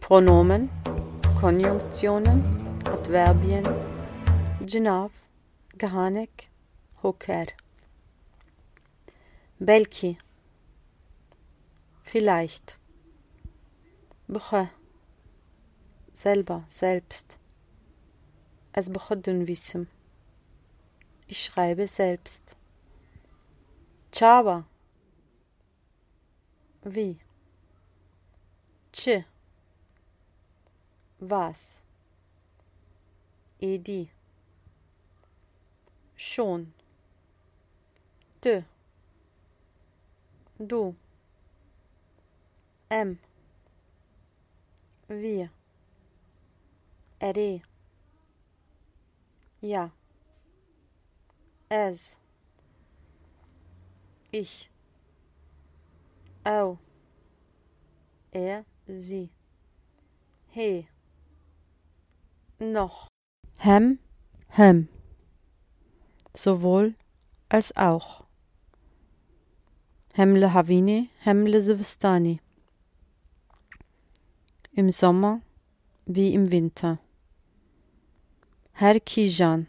Pronomen, Konjunktionen, Adverbien, Cınav, Gehanek, Hoker. Belki, vielleicht. Bche, selber, selbst. Es bechodun wissen. Ich schreibe selbst. Çaba. Wie? Çi. Was? Edi. Schon. Du. Wir. Ere. Ja. Es. Ich. Au. Sie. He. Noch. Hem. Sowohl als auch. Hem lehavini, hem lezivstani. Im Sommer wie im Winter. Her Kijan.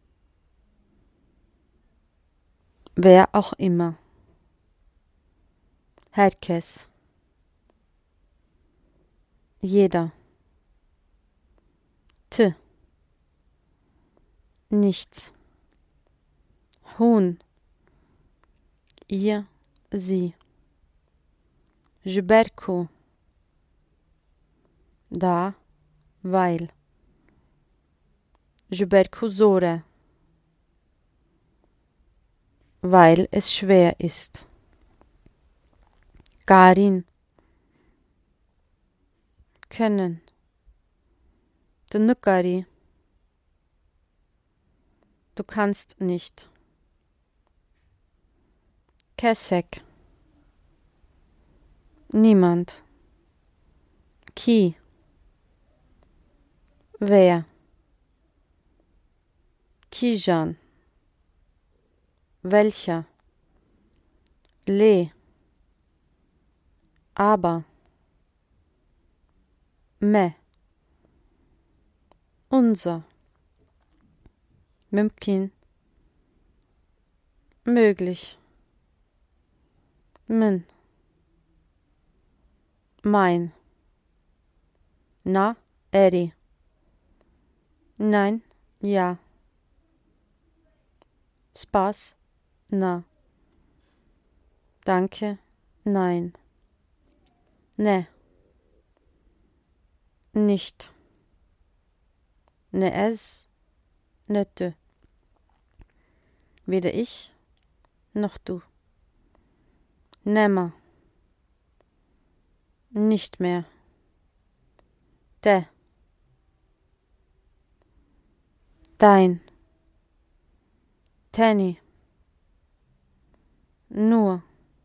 Wer auch immer. Herkes. Jeder. Nichts. Hun. Ihr, sie. Jberku. Da, weil. Jberku zore. Weil es schwer ist. Garin. Können. Dnukari. Du kannst nicht. Kesek. Niemand. Ki. Wer. Kijan. Welcher. Le. Aber. Me. Unser. Mümkin. Möglich. Min. Mein. Na, Eri. Nein, ja. Spaß, na. Danke, nein. Ne. Nicht. Ne es, ne du. Weder ich, noch du. Nimmer. Nicht mehr. De. Dein. Tenny. Nur.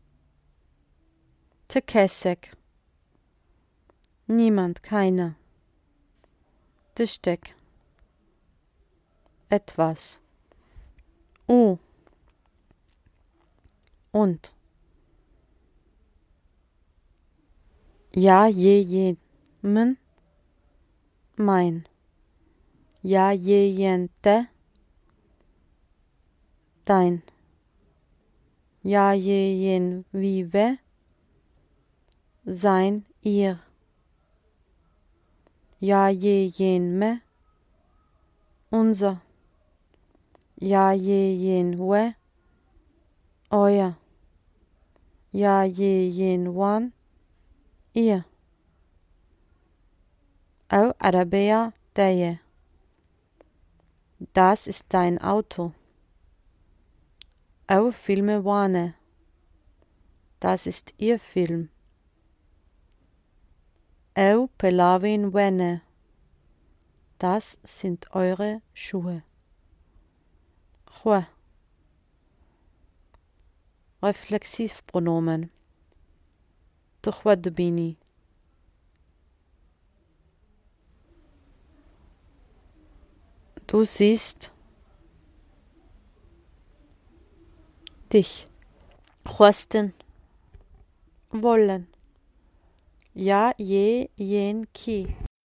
Tekesek. Niemand, keiner. Tischdeck. Etwas. Und. Ja, jemen. Mein. Ja, jente. Dein. Ja, jen vive. Sein, ihr. Ja, jenme. Unser. Ja, jenwe. Euer. Ja, jenwan. Ihr. Au Arabea deye. Das ist dein Auto. Au Filme wane. Das ist ihr Film. Au Pelavin wene. Das sind eure Schuhe. Chue. Reflexivpronomen. Tuchwadbini. Du siehst dich. Chwasten. Wollen. Ja, je, jen, ki.